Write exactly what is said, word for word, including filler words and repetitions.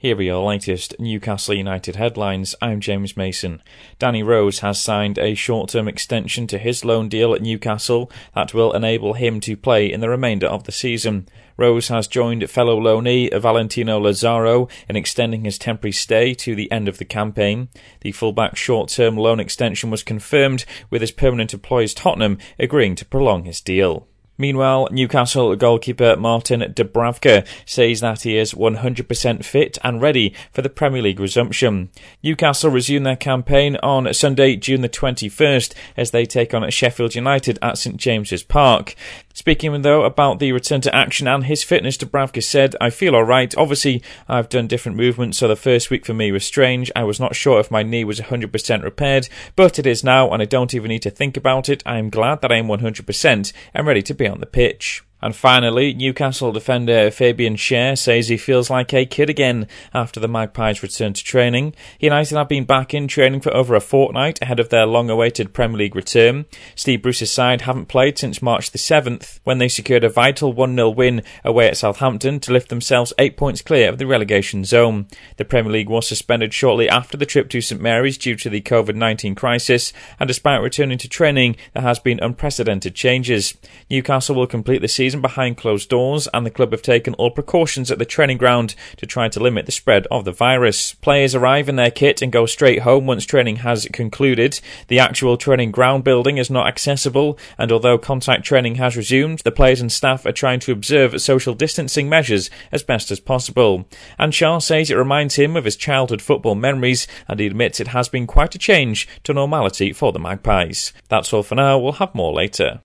Here are your latest Newcastle United headlines. I'm James Mason. Danny Rose has signed a short-term extension to his loan deal at Newcastle that will enable him to play in the remainder of the season. Rose has joined fellow loanee Valentino Lazaro in extending his temporary stay to the end of the campaign. The fullback's short-term loan extension was confirmed, with his permanent employers Tottenham agreeing to prolong his deal. Meanwhile, Newcastle goalkeeper Martin Dubravka says that he is one hundred percent fit and ready for the Premier League resumption. Newcastle resume their campaign on Sunday, June the twenty-first, as they take on Sheffield United at St James's Park. Speaking, though, about the return to action and his fitness, Dubravka said, "I feel alright. Obviously, I've done different movements, so the first week for me was strange. I was not sure if my knee was one hundred percent repaired, but it is now, and I don't even need to think about it. I am glad that I am one hundred percent and ready to be on the pitch." And finally, Newcastle defender Fabian Schär says he feels like a kid again after the Magpies return to training. United have been back in training for over a fortnight ahead of their long-awaited Premier League return. Steve Bruce's side haven't played since March the seventh, when they secured a vital one nil win away at Southampton to lift themselves eight points clear of the relegation zone. The Premier League was suspended shortly after the trip to St Mary's due to the covid nineteen crisis, and despite returning to training, there has been unprecedented changes. Newcastle will complete the season behind closed doors, and the club have taken all precautions at the training ground to try to limit the spread of the virus. Players arrive in their kit and go straight home once training has concluded. The actual training ground building is not accessible, and although contact training has resumed, the players and staff are trying to observe social distancing measures as best as possible. And Schär says it reminds him of his childhood football memories, and he admits it has been quite a change to normality for the Magpies. That's all for now. We'll have more later.